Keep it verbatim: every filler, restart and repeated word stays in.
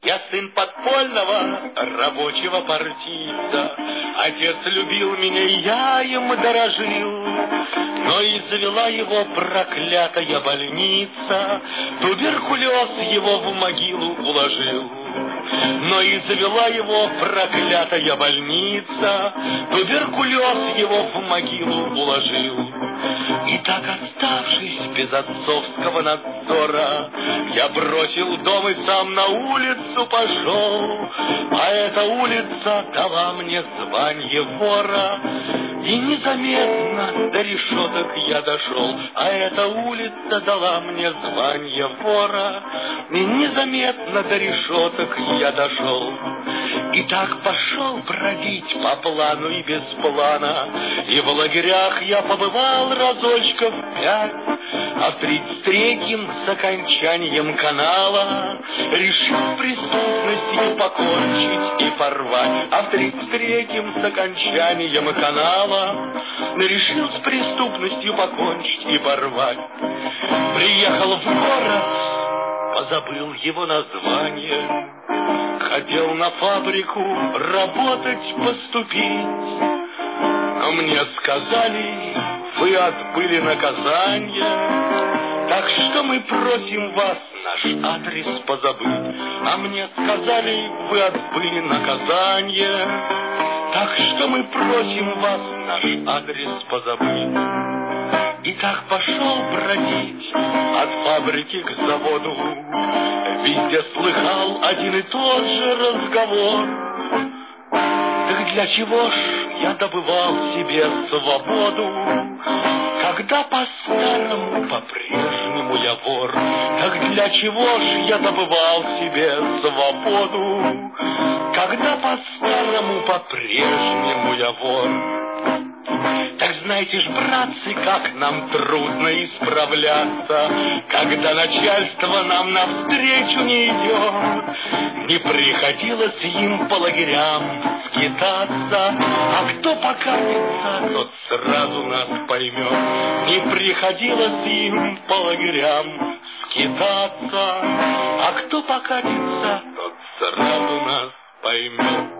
Я сын подпольного рабочего партийца. Отец любил меня, и я им дорожил. Но и завела его проклятая больница, туберкулез его в могилу уложил. Но и завела его проклятая больница, туберкулез его в могилу уложил. И так, оставшись без отцовского надзора, я бросил дом и сам на улицу пошел. А эта улица дала мне звание вора, и незаметно до решеток я дошел. А эта улица дала мне звание вора, и незаметно до решеток я дошел. И так пошел бродить по плану и без плана, и в лагерях я побывал разочков пять. А в тридцать третьем с окончанием канала решил преступностью покончить и порвать. А в тридцать третьем с окончанием канала решил с преступностью покончить и порвать. Приехал в город, позабыл его название, хотел на фабрику работать, поступить. Но мне сказали, вы отбыли наказание, так что мы просим вас наш адрес позабыть. А мне сказали, вы отбыли наказание, так что мы просим вас наш адрес позабыть. И так пошел бродить от фабрики к заводу, везде слыхал один и тот же разговор. Так для чего ж я добывал себе свободу, когда по-старому по-прежнему я вор? Так для чего ж я добывал себе свободу, когда по-старому по-прежнему я вор? Так знаете ж, братцы, как нам трудно исправляться, когда начальство нам навстречу не идет. Не приходилось им по лагерям скитаться, а кто покатится, тот сразу нас поймет. Не приходилось им по лагерям скитаться, а кто покатится, тот сразу нас поймет.